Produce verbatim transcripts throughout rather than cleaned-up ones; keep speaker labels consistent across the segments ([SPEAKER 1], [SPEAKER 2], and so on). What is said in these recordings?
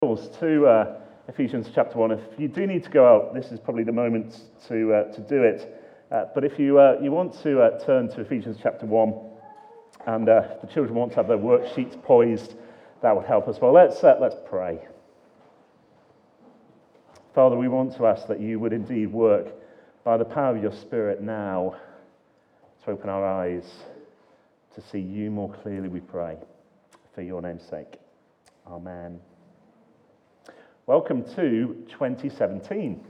[SPEAKER 1] To uh, Ephesians chapter one. If you do need to go out, this is probably the moment to uh, to do it. Uh, but if you uh, you want to uh, turn to Ephesians chapter one, and uh, the children want to have their worksheets poised, that would help us. Well, let's uh, let's pray. Father, we want to ask that you would indeed work by the power of your Spirit now to open our eyes to see you more clearly. We pray for your name's sake. Amen. Welcome to twenty seventeen.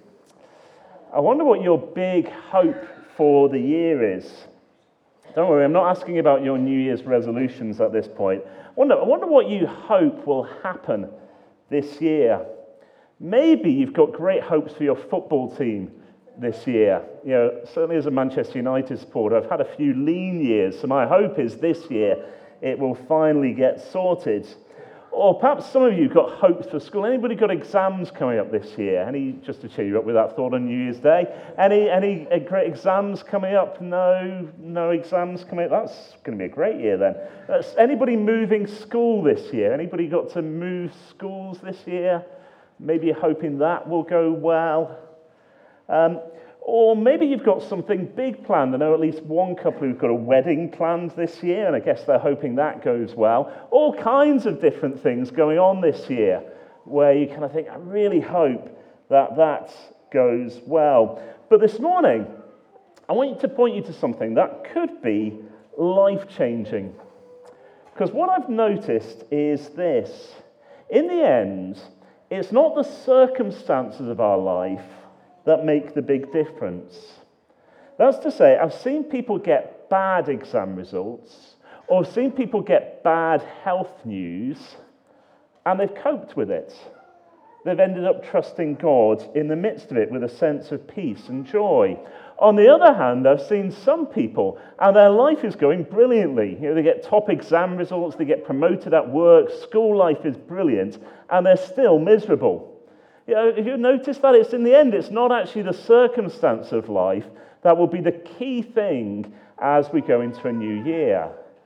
[SPEAKER 1] I wonder what your big hope for the year is. Don't worry, I'm not asking about your New Year's resolutions at this point. I wonder, I wonder what you hope will happen this year. Maybe you've got great hopes for your football team this year. You know, certainly as a Manchester United supporter, I've had a few lean years, so my hope is this year it will finally get sorted. Or perhaps some of you have got hopes for school. Anybody got exams coming up this year? Any, just to cheer you up with that thought on New Year's Day, any any great exams coming up? No, no exams coming up. That's going to be a great year then. Uh, anybody moving school this year? Anybody got to move schools this year? Maybe you're hoping that will go well. Um, Or maybe you've got something big planned. I know at least one couple who've got a wedding planned this year, and I guess they're hoping that goes well. All kinds of different things going on this year where you kind of think, I really hope that that goes well. But this morning, I want you to point you to something that could be life-changing. Because what I've noticed is this. In the end, it's not the circumstances of our life that make the big difference. That's to say, I've seen people get bad exam results, or I've seen people get bad health news, and they've coped with it. They've ended up trusting God in the midst of it with a sense of peace and joy. On the other hand, I've seen some people, and their life is going brilliantly. You know, they get top exam results, they get promoted at work, school life is brilliant, and they're still miserable. You know, if you notice that, it's in the end, it's not actually the circumstance of life that will be the key thing as we go into a new year.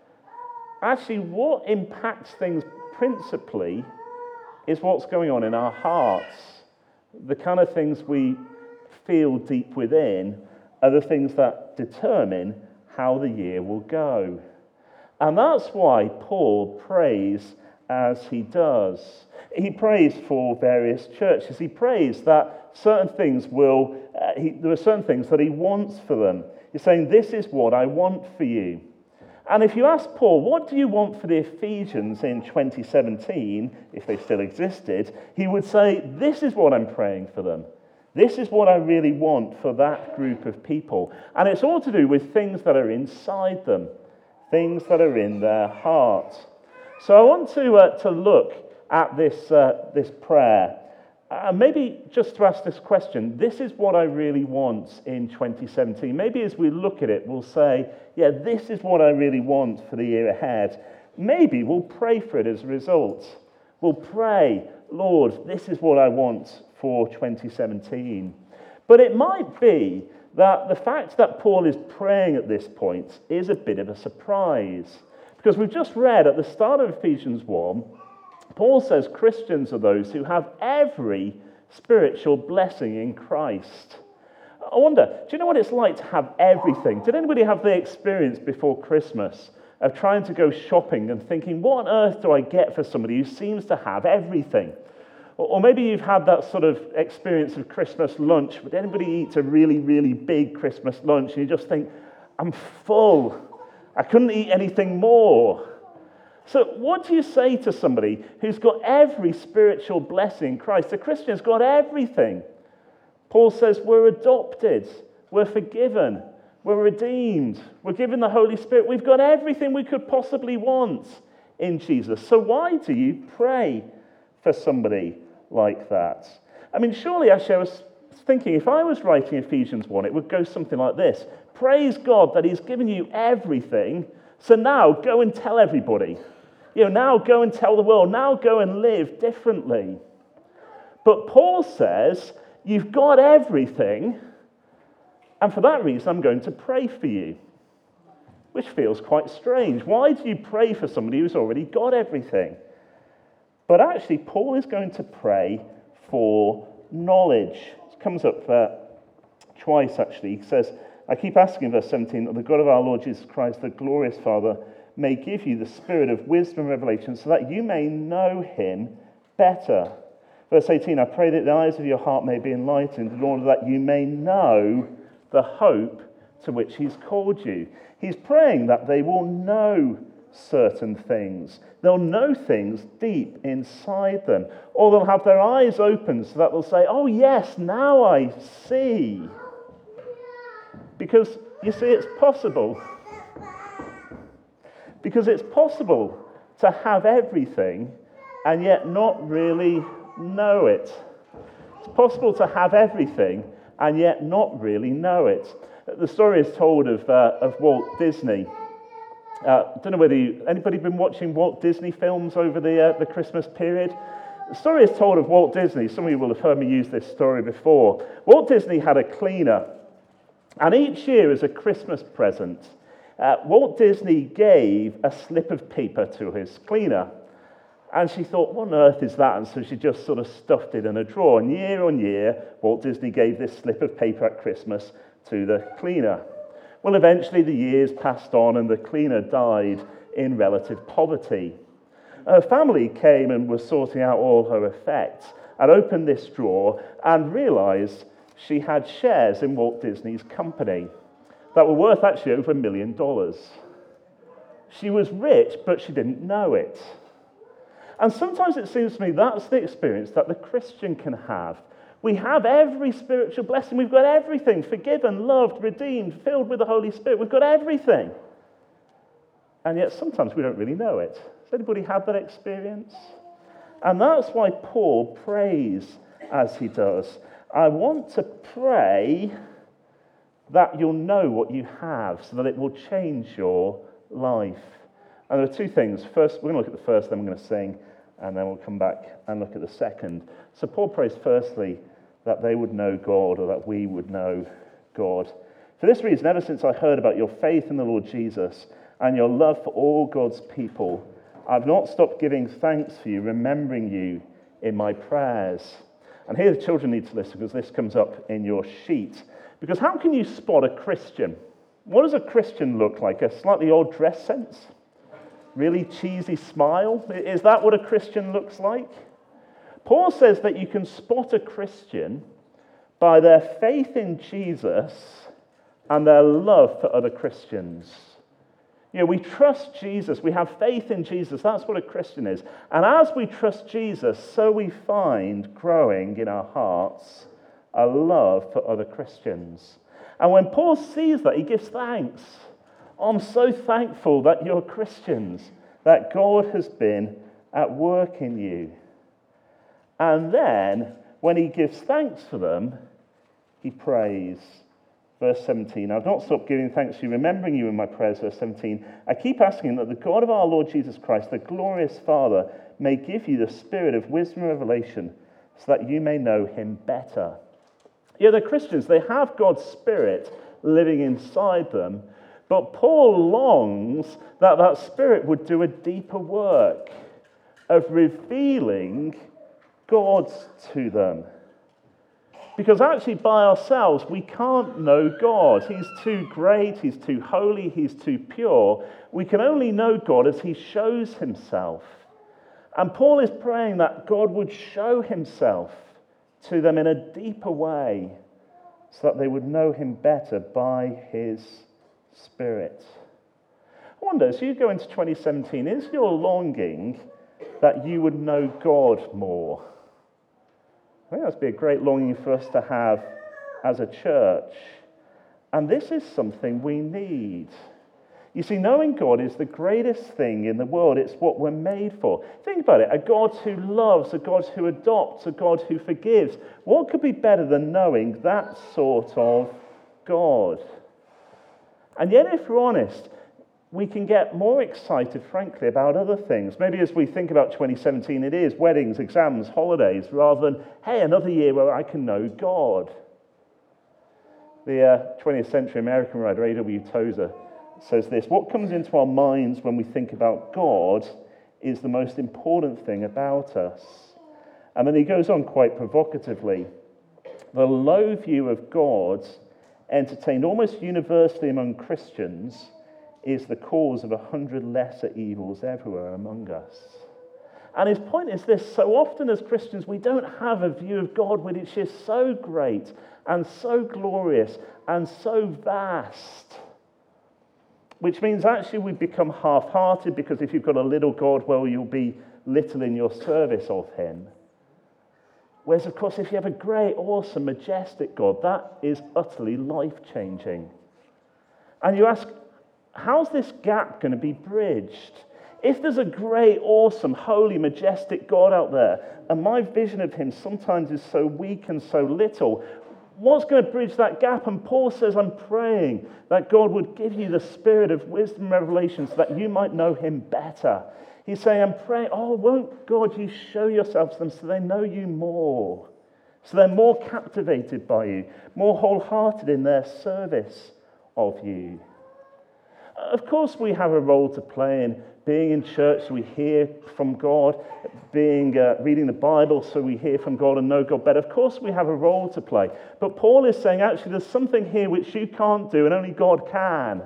[SPEAKER 1] Actually, what impacts things principally is what's going on in our hearts. The kind of things we feel deep within are the things that determine how the year will go. And that's why Paul prays as he does. He prays for various churches. He prays that certain things will, uh, he, there are certain things that he wants for them. He's saying, this is what I want for you. And if you ask Paul, what do you want for the Ephesians in twenty seventeen, if they still existed, he would say, this is what I'm praying for them. This is what I really want for that group of people. And it's all to do with things that are inside them, things that are in their heart. So I want to uh, to look at this uh, this prayer, and uh, maybe just to ask this question, this is what I really want in twenty seventeen. Maybe as we look at it, we'll say, yeah, this is what I really want for the year ahead. Maybe we'll pray for it as a result. We'll pray, Lord, this is what I want for twenty seventeen. But it might be that the fact that Paul is praying at this point is a bit of a surprise. Because we've just read at the start of Ephesians one, Paul says Christians are those who have every spiritual blessing in Christ. I wonder, do you know what it's like to have everything? Did anybody have the experience before Christmas of trying to go shopping and thinking, what on earth do I get for somebody who seems to have everything? Or maybe you've had that sort of experience of Christmas lunch. Would anybody eat a really, really big Christmas lunch and you just think, I'm full. I couldn't eat anything more. So what do you say to somebody who's got every spiritual blessing in Christ? The Christian's got everything. Paul says we're adopted, we're forgiven, we're redeemed, we're given the Holy Spirit. We've got everything we could possibly want in Jesus. So why do you pray for somebody like that? I mean, surely, actually, I was thinking, if I was writing Ephesians one, it would go something like this. Praise God that he's given you everything, so now go and tell everybody. You know, now go and tell the world. Now go and live differently. But Paul says, you've got everything, and for that reason, I'm going to pray for you. Which feels quite strange. Why do you pray for somebody who's already got everything? But actually, Paul is going to pray for knowledge. It comes up uh, twice, actually. He says, I keep asking, verse seventeen, that the God of our Lord Jesus Christ, the glorious Father, may give you the spirit of wisdom and revelation so that you may know him better. Verse eighteen, I pray that the eyes of your heart may be enlightened in order that you may know the hope to which he's called you. He's praying that they will know certain things. They'll know things deep inside them. Or they'll have their eyes open so that they'll say, oh yes, now I see. Because, you see, it's possible. Because it's possible to have everything and yet not really know it. It's possible to have everything and yet not really know it. The story is told of, uh, of Walt Disney. I uh, don't know whether you, anybody been watching Walt Disney films over the, uh, the Christmas period? The story is told of Walt Disney. Some of you will have heard me use this story before. Walt Disney had a cleaner. And each year, as a Christmas present, uh, Walt Disney gave a slip of paper to his cleaner. And she thought, what on earth is that? And so she just sort of stuffed it in a drawer. And year on year, Walt Disney gave this slip of paper at Christmas to the cleaner. Well, eventually the years passed on and the cleaner died in relative poverty. Her family came and was sorting out all her effects and opened this drawer and realized she had shares in Walt Disney's company that were worth actually over a million dollars. She was rich, but she didn't know it. And sometimes it seems to me that's the experience that the Christian can have. We have every spiritual blessing. We've got everything, forgiven, loved, redeemed, filled with the Holy Spirit. We've got everything. And yet sometimes we don't really know it. Has anybody had that experience? And that's why Paul prays as he does. I want to pray that you'll know what you have so that it will change your life. And there are two things. First, we're going to look at the first, then we're going to sing, and then we'll come back and look at the second. So Paul prays firstly that they would know God, or that we would know God. For this reason, ever since I heard about your faith in the Lord Jesus and your love for all God's people, I've not stopped giving thanks for you, remembering you in my prayers. And here the children need to listen because this comes up in your sheet. Because how can you spot a Christian? What does a Christian look like? A slightly odd dress sense? Really cheesy smile? Is that what a Christian looks like? Paul says that you can spot a Christian by their faith in Jesus and their love for other Christians. You know, we trust Jesus. We have faith in Jesus. That's what a Christian is. And as we trust Jesus, so we find growing in our hearts a love for other Christians. And when Paul sees that, he gives thanks. I'm so thankful that you're Christians, that God has been at work in you. And then, when he gives thanks for them, he prays. Verse seventeen, I've not stopped giving thanks to you, remembering you in my prayers. Verse seventeen, I keep asking that the God of our Lord Jesus Christ, the glorious Father, may give you the spirit of wisdom and revelation so that you may know him better. Yeah, the Christians, they have God's Spirit living inside them, but Paul longs that that Spirit would do a deeper work of revealing God to them. Because actually by ourselves, we can't know God. He's too great, he's too holy, he's too pure. We can only know God as he shows himself. And Paul is praying that God would show himself to them in a deeper way so that they would know him better by his Spirit. I wonder, as you go into twenty seventeen, is your longing that you would know God more? I think that would be a great longing for us to have as a church. And this is something we need. You see, knowing God is the greatest thing in the world. It's what we're made for. Think about it. A God who loves, a God who adopts, a God who forgives. What could be better than knowing that sort of God? And yet, if we're honest, we can get more excited, frankly, about other things. Maybe as we think about twenty seventeen, it is weddings, exams, holidays, rather than, hey, another year where I can know God. The uh, twentieth century American writer A W Tozer says this, what comes into our minds when we think about God is the most important thing about us. And then he goes on quite provocatively. The low view of God, entertained almost universally among Christians, is the cause of a hundred lesser evils everywhere among us. And his point is this: so often as Christians, we don't have a view of God which is so great and so glorious and so vast. Which means actually we become half-hearted, because if you've got a little God, well, you'll be little in your service of him. Whereas, of course, if you have a great, awesome, majestic God, that is utterly life-changing. And you ask, how's this gap going to be bridged? If there's a great, awesome, holy, majestic God out there, and my vision of him sometimes is so weak and so little, what's going to bridge that gap? And Paul says, I'm praying that God would give you the spirit of wisdom and revelation so that you might know him better. He's saying, I'm praying, oh, won't God, you show yourself to them so they know you more, so they're more captivated by you, more wholehearted in their service of you. Of course, we have a role to play in being in church so we hear from God, being uh, reading the Bible so we hear from God and know God better. Of course, we have a role to play. But Paul is saying, actually, there's something here which you can't do and only God can.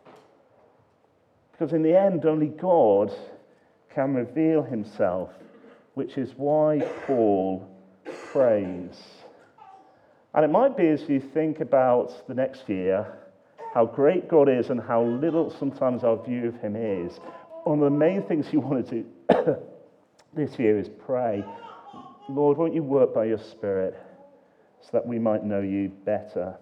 [SPEAKER 1] Because in the end, only God can reveal himself, which is why Paul prays. And it might be, as you think about the next year, how great God is and how little sometimes our view of him is, one of the main things you want to do this year is pray, Lord, won't you work by your Spirit so that we might know you better?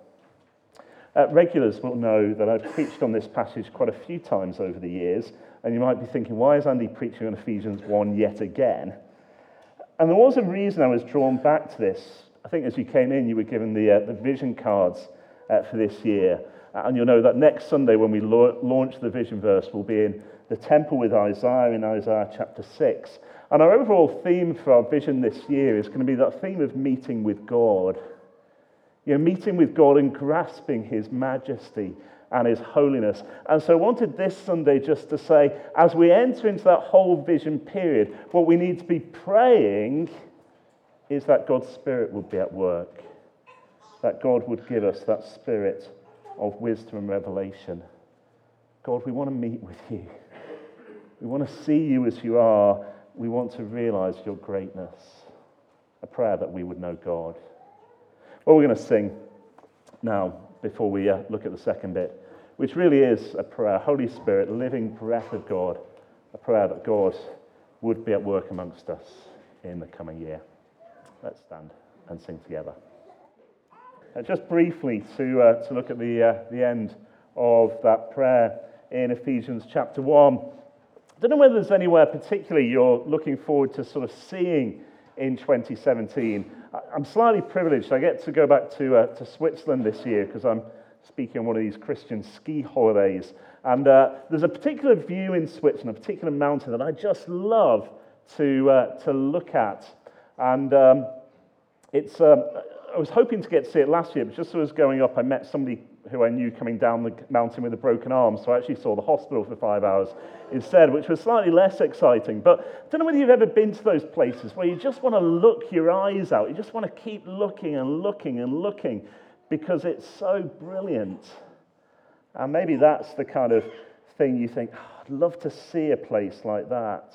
[SPEAKER 1] Uh, regulars will know that I've preached on this passage quite a few times over the years, and you might be thinking, why is Andy preaching on Ephesians one yet again? And there was a reason I was drawn back to this. I think as you came in, you were given the, uh, the vision cards uh, for this year. And you'll know that next Sunday when we la- launch the vision verse, we'll be in the temple with Isaiah in Isaiah chapter six. And our overall theme for our vision this year is going to be that theme of meeting with God. You know, meeting with God and grasping his majesty and his holiness. And so I wanted this Sunday just to say, as we enter into that whole vision period, what we need to be praying is that God's Spirit would be at work. That God would give us that spirit of wisdom and revelation. God, we want to meet with you. We want to see you as you are. We want to realize your greatness. A prayer that we would know God. Well, we're going to sing now before we uh, look at the second bit, which really is a prayer. Holy Spirit, living breath of God. A prayer that God would be at work amongst us in the coming year. Let's stand and sing together. Uh, just briefly to uh, to look at the uh, the end of that prayer in Ephesians chapter one. I don't know whether there's anywhere particularly you're looking forward to sort of seeing in twenty seventeen. I'm slightly privileged. I get to go back to uh, to Switzerland this year because I'm speaking on one of these Christian ski holidays. And uh, there's a particular view in Switzerland, a particular mountain that I just love to uh, to look at. And um, it's um, I was hoping to get to see it last year, but just as I was going up, I met somebody who I knew coming down the mountain with a broken arm, so I actually saw the hospital for five hours instead, which was slightly less exciting. But I don't know whether you've ever been to those places where you just want to look your eyes out. You just want to keep looking and looking and looking because it's so brilliant. And maybe that's the kind of thing you think, oh, I'd love to see a place like that.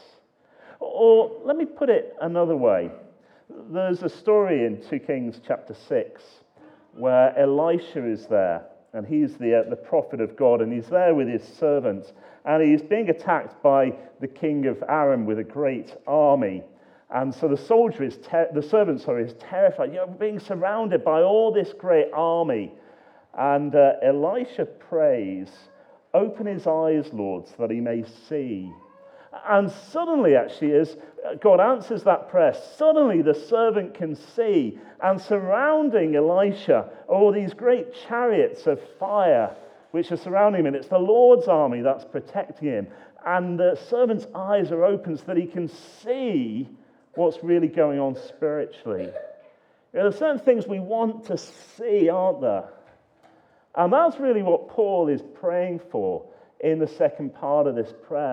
[SPEAKER 1] Or let me put it another way. There's a story in Second Kings chapter six where Elisha is there, and he's the, uh, the prophet of God, and he's there with his servants, and he's being attacked by the king of Aram with a great army. And so the soldier is, ter- the servant, sorry, is terrified. You're being surrounded by all this great army. And uh, Elisha prays, open his eyes, Lord, so that he may see. And suddenly, actually, as God answers that prayer, suddenly the servant can see. And surrounding Elisha are all these great chariots of fire which are surrounding him. And it's the Lord's army that's protecting him. And the servant's eyes are open so that he can see what's really going on spiritually. You know, there are certain things we want to see, aren't there? And that's really what Paul is praying for in the second part of this prayer.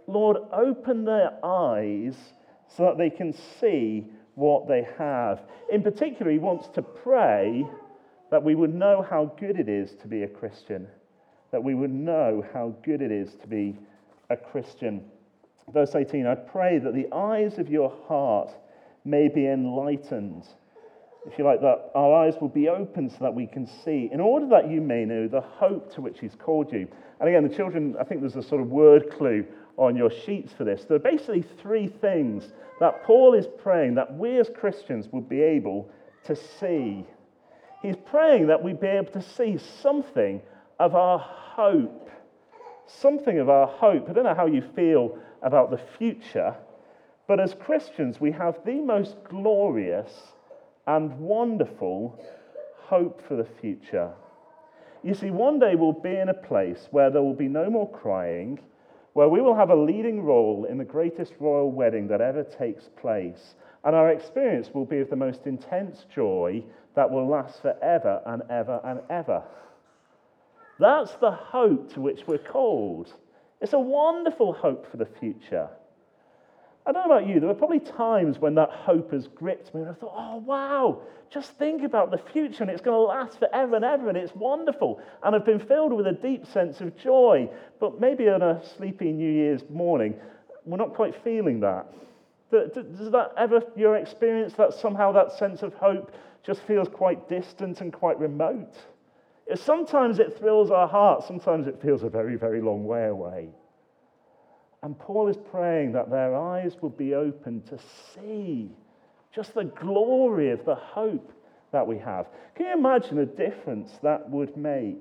[SPEAKER 1] Lord, open their eyes so that they can see what they have. In particular, he wants to pray that we would know how good it is to be a Christian, that we would know how good it is to be a Christian. Verse eighteen, I pray that the eyes of your heart may be enlightened. If you like, that our eyes will be open so that we can see, in order that you may know the hope to which he's called you. And again, the children, I think there's a sort of word clue on your sheets for this. There are basically three things that Paul is praying that we as Christians will be able to see. He's praying that we be able to see something of our hope. Something of our hope. I don't know how you feel about the future, but as Christians, we have the most glorious and wonderful hope for the future. You see, one day we'll be in a place where there will be no more crying, where we will have a leading role in the greatest royal wedding that ever takes place, and our experience will be of the most intense joy that will last forever and ever and ever. That's the hope to which we're called. It's a wonderful hope for the future. I don't know about you, there were probably times when that hope has gripped me and I thought, oh wow, just think about the future and it's going to last forever and ever and it's wonderful. And I've been filled with a deep sense of joy. But maybe on a sleepy New Year's morning, we're not quite feeling that. Does that ever, your experience, that somehow that sense of hope just feels quite distant and quite remote? Sometimes it thrills our hearts, sometimes it feels a very, very long way away. And Paul is praying that their eyes will be open to see just the glory of the hope that we have. Can you imagine the difference that would make?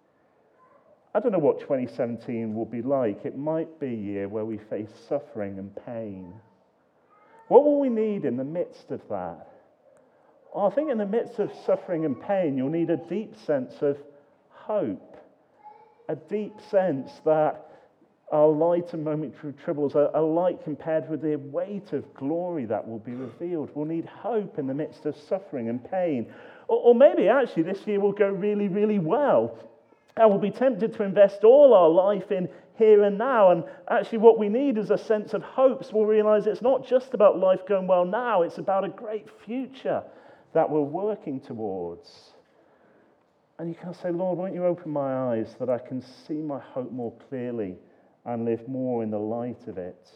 [SPEAKER 1] I don't know what twenty seventeen will be like. It might be a year where we face suffering and pain. What will we need in the midst of that? Well, I think in the midst of suffering and pain, you'll need a deep sense of hope, a deep sense that our light and momentary troubles are, are light compared with the weight of glory that will be revealed. We'll need hope in the midst of suffering and pain. Or, or maybe actually this year will go really, really well. And we'll be tempted to invest all our life in here and now. And actually what we need is a sense of hope. So we'll realize it's not just about life going well now. It's about a great future that we're working towards. And you can say, Lord, won't you open my eyes so that I can see my hope more clearly and live more in the light of it.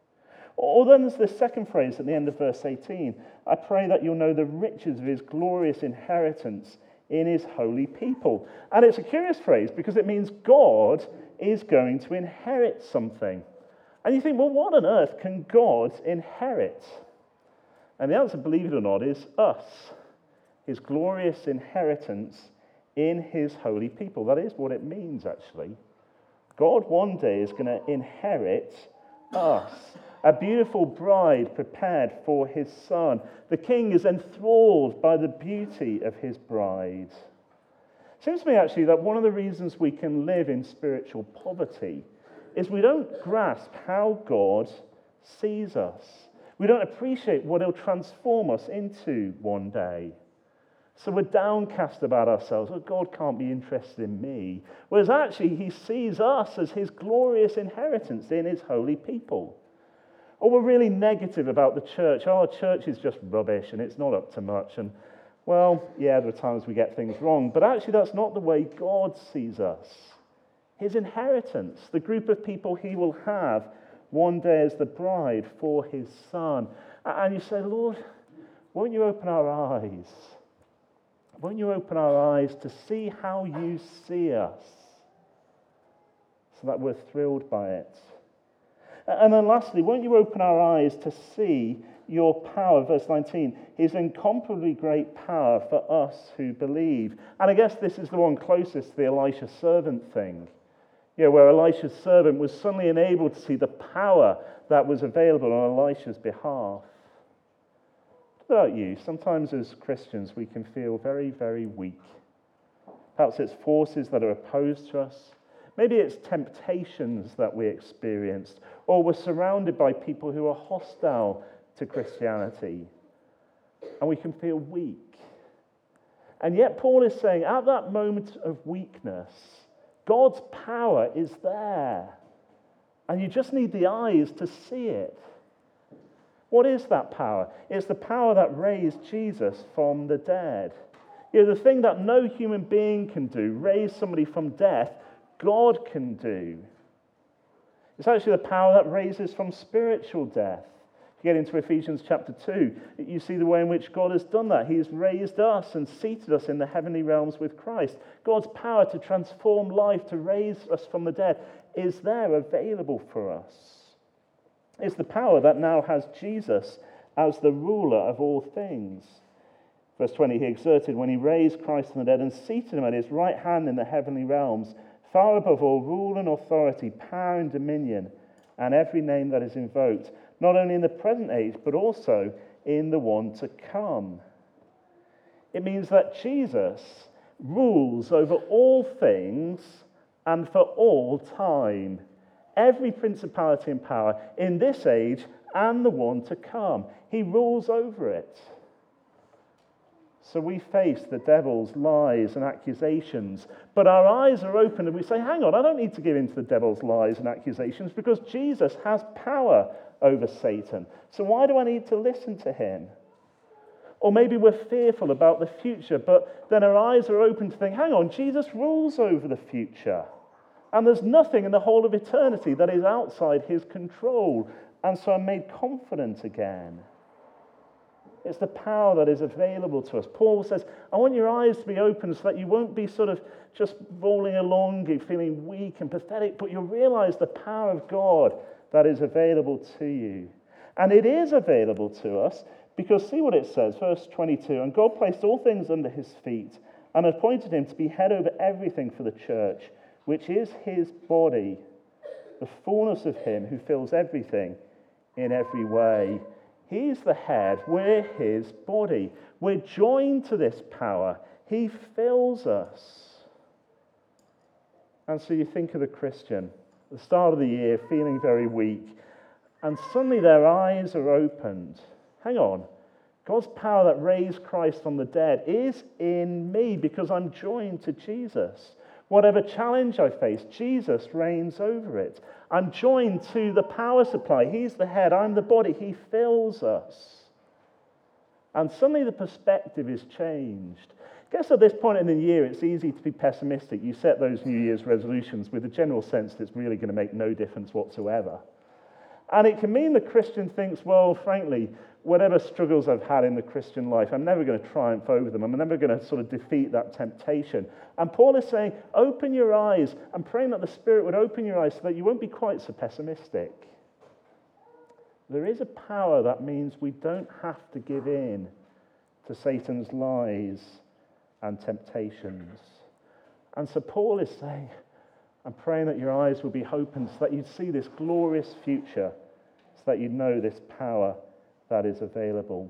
[SPEAKER 1] Or then there's this second phrase at the end of verse eighteen. I pray that you'll know the riches of his glorious inheritance in his holy people. And it's a curious phrase because it means God is going to inherit something. And you think, well, what on earth can God inherit? And the answer, believe it or not, is us. His glorious inheritance in his holy people. That is what it means, actually. God one day is going to inherit us, a beautiful bride prepared for his son. The king is enthralled by the beauty of his bride. It seems to me actually that one of the reasons we can live in spiritual poverty is we don't grasp how God sees us. We don't appreciate what he'll transform us into one day. So we're downcast about ourselves. Oh, God can't be interested in me. Whereas actually he sees us as his glorious inheritance in his holy people. Or we're really negative about the church. Oh, our church is just rubbish and it's not up to much. And well, yeah, there are times we get things wrong. But actually that's not the way God sees us. His inheritance, the group of people he will have one day as the bride for his son. And you say, Lord, won't you open our eyes? Won't you open our eyes to see how you see us so that we're thrilled by it? And then lastly, won't you open our eyes to see your power? Verse nineteen, his incomparably great power for us who believe. And I guess this is the one closest to the Elisha servant thing. You know, where Elisha's servant was suddenly enabled to see the power that was available on Elisha's behalf. What about you? Sometimes as Christians we can feel very, very weak. Perhaps it's forces that are opposed to us. Maybe it's temptations that we experienced. Or we're surrounded by people who are hostile to Christianity. And we can feel weak. And yet Paul is saying at that moment of weakness, God's power is there. And you just need the eyes to see it. What is that power? It's the power that raised Jesus from the dead. You know, the thing that no human being can do, raise somebody from death, God can do. It's actually the power that raises from spiritual death. If you get into Ephesians chapter two, you see the way in which God has done that. He's raised us and seated us in the heavenly realms with Christ. God's power to transform life, to raise us from the dead, is there available for us. It's the power that now has Jesus as the ruler of all things. Verse twenty, he exerted when he raised Christ from the dead and seated him at his right hand in the heavenly realms, far above all rule and authority, power and dominion, and every name that is invoked, not only in the present age, but also in the one to come. It means that Jesus rules over all things and for all time. Every principality and power in this age and the one to come. He rules over it. So we face the devil's lies and accusations, but our eyes are open and we say, hang on, I don't need to give in to the devil's lies and accusations because Jesus has power over Satan. So why do I need to listen to him? Or maybe we're fearful about the future, but then our eyes are open to think, hang on, Jesus rules over the future. And there's nothing in the whole of eternity that is outside his control. And so I'm made confident again. It's the power that is available to us. Paul says, I want your eyes to be open so that you won't be sort of just rolling along, feeling weak and pathetic, but you'll realize the power of God that is available to you. And it is available to us because see what it says, verse twenty-two, and God placed all things under his feet and appointed him to be head over everything for the church, which is his body, the fullness of him who fills everything in every way. He's the head, we're his body. We're joined to this power. He fills us. And so you think of the Christian, at the start of the year, feeling very weak, and suddenly their eyes are opened. Hang on, God's power that raised Christ from the dead is in me because I'm joined to Jesus. Whatever challenge I face, Jesus reigns over it. I'm joined to the power supply. He's the head, I'm the body. He fills us. And suddenly the perspective is changed. I guess at this point in the year, it's easy to be pessimistic. You set those New Year's resolutions with a general sense that it's really going to make no difference whatsoever. And it can mean the Christian thinks, well, frankly, whatever struggles I've had in the Christian life, I'm never going to triumph over them. I'm never going to sort of defeat that temptation. And Paul is saying, open your eyes. I'm praying that the Spirit would open your eyes so that you won't be quite so pessimistic. There is a power that means we don't have to give in to Satan's lies and temptations. And so Paul is saying, I'm praying that your eyes will be opened so that you'd see this glorious future, so that you'd know this power that is available.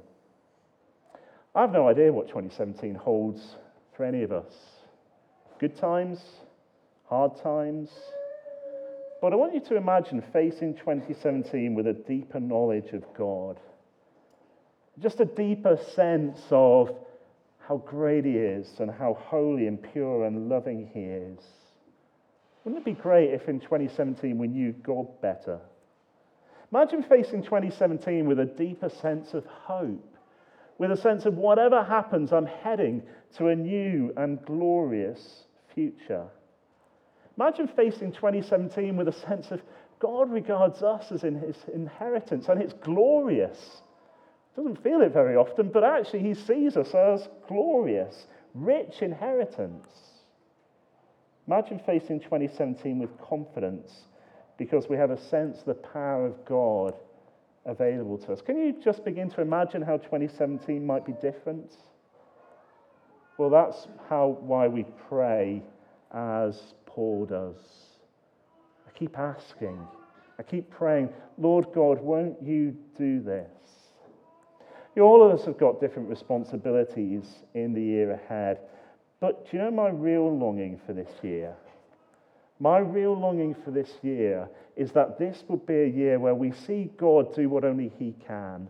[SPEAKER 1] I have no idea what twenty seventeen holds for any of us. Good times, hard times. But I want you to imagine facing twenty seventeen with a deeper knowledge of God. Just a deeper sense of how great he is and how holy and pure and loving he is. Wouldn't it be great if in twenty seventeen we knew God better? Imagine facing twenty seventeen with a deeper sense of hope, with a sense of whatever happens, I'm heading to a new and glorious future. Imagine facing twenty seventeen with a sense of God regards us as in his inheritance, and it's glorious. Doesn't feel it very often, but actually he sees us as glorious, rich inheritance. Imagine facing twenty seventeen with confidence because we have a sense of the power of God available to us. Can you just begin to imagine how twenty seventeen might be different? Well, that's how why we pray as Paul does. I keep asking, I keep praying, Lord God, won't you do this? You know, all of us have got different responsibilities in the year ahead. But do you know my real longing for this year? My real longing for this year is that this will be a year where we see God do what only he can.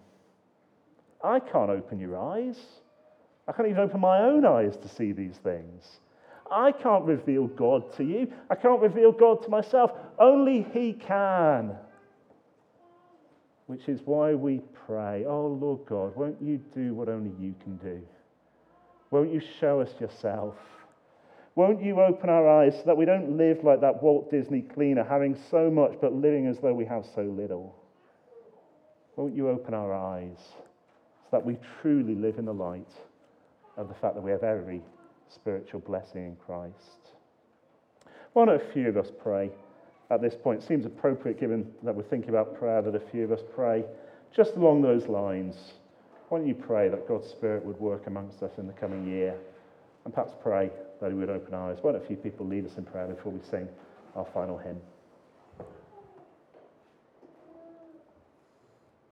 [SPEAKER 1] I can't open your eyes. I can't even open my own eyes to see these things. I can't reveal God to you. I can't reveal God to myself. Only He can. Which is why we pray, oh Lord God, won't you do what only you can do? Won't you show us yourself? Won't you open our eyes so that we don't live like that Walt Disney cleaner, having so much but living as though we have so little? Won't you open our eyes so that we truly live in the light of the fact that we have every spiritual blessing in Christ? Why don't a few of us pray at this point? It seems appropriate, given that we're thinking about prayer, that a few of us pray just along those lines. Why don't you pray that God's Spirit would work amongst us in the coming year, and perhaps pray that He would open our eyes? Why don't a few people lead us in prayer before we sing our final hymn?